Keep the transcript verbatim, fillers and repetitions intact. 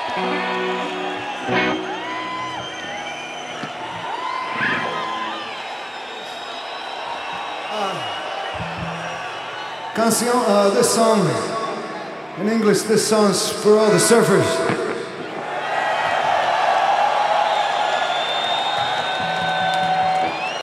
Canción, uh, this song, in English, this song's for all the surfers.